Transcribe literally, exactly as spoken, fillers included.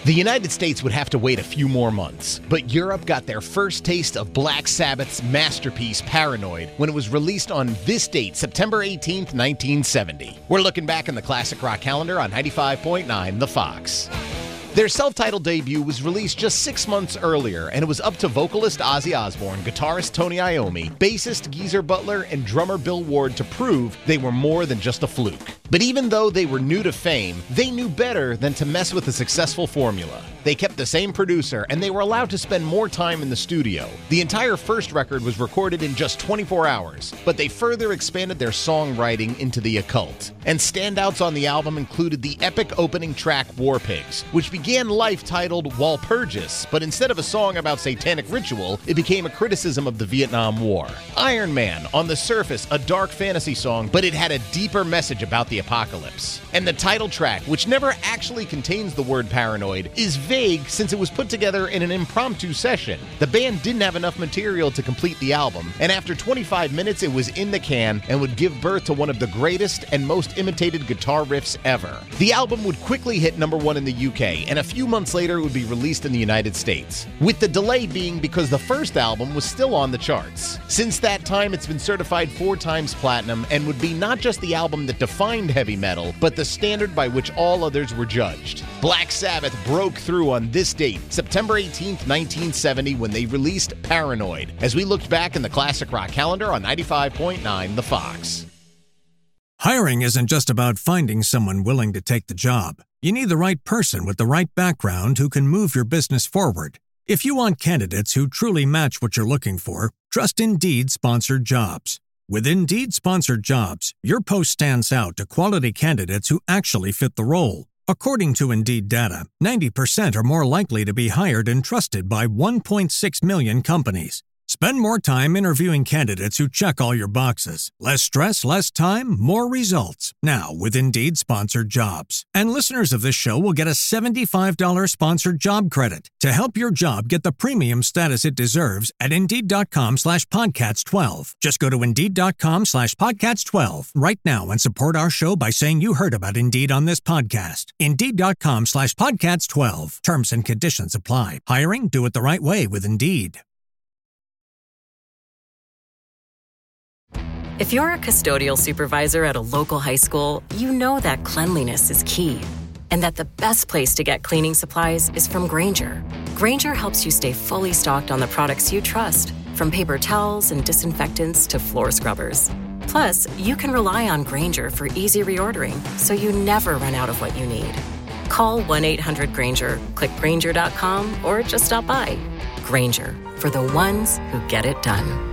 The United States would have to wait a few more months, but Europe got their first taste of Black Sabbath's masterpiece Paranoid when it was released on this date, September eighteenth, nineteen seventy. We're looking back in the classic rock calendar on ninety-five point nine The Fox. Their self-titled debut was released just six months earlier, and it was up to vocalist Ozzy Osbourne, guitarist Tony Iommi, bassist Geezer Butler, and drummer Bill Ward to prove they were more than just a fluke. But even though they were new to fame, they knew better than to mess with a successful formula. They kept the same producer, and they were allowed to spend more time in the studio. The entire first record was recorded in just twenty-four hours, but they further expanded their songwriting into the occult. And standouts on the album included the epic opening track War Pigs, which began life titled Walpurgis, but instead of a song about satanic ritual, it became a criticism of the Vietnam War. Iron Man, on the surface, a dark fantasy song, but it had a deeper message about the apocalypse. And the title track, which never actually contains the word paranoid, is vague since it was put together in an impromptu session. The band didn't have enough material to complete the album, and after twenty-five minutes it was in the can and would give birth to one of the greatest and most imitated guitar riffs ever. The album would quickly hit number one in the U K, and a few months later it would be released in the United States, with the delay being because the first album was still on the charts. Since that time, it's been certified four times platinum and would be not just the album that defined heavy metal, but the standard by which all others were judged. Black Sabbath broke through on this date, September eighteenth, nineteen seventy, when they released Paranoid, as we looked back in the classic rock calendar on ninety-five point nine The Fox. Hiring isn't just about finding someone willing to take the job. You need the right person with the right background who can move your business forward. If you want candidates who truly match what you're looking for, trust Indeed Sponsored Jobs. With Indeed Sponsored Jobs, your post stands out to quality candidates who actually fit the role. According to Indeed data, ninety percent are more likely to be hired and trusted by one point six million companies. Spend more time interviewing candidates who check all your boxes. Less stress, less time, more results. Now with Indeed Sponsored Jobs. And listeners of this show will get a seventy-five dollars sponsored job credit to help your job get the premium status it deserves at Indeed.com slash podcasts 12. Just go to Indeed.com slash podcasts 12 right now and support our show by saying you heard about Indeed on this podcast. Indeed.com slash podcasts 12. Terms and conditions apply. Hiring? Do it the right way with Indeed. If you're a custodial supervisor at a local high school, you know that cleanliness is key, and that the best place to get cleaning supplies is from Grainger. Grainger helps you stay fully stocked on the products you trust, from paper towels and disinfectants to floor scrubbers. Plus, you can rely on Grainger for easy reordering, so you never run out of what you need. Call one eight hundred Grainger, click Grainger dot com, or just stop by. Grainger, for the ones who get it done.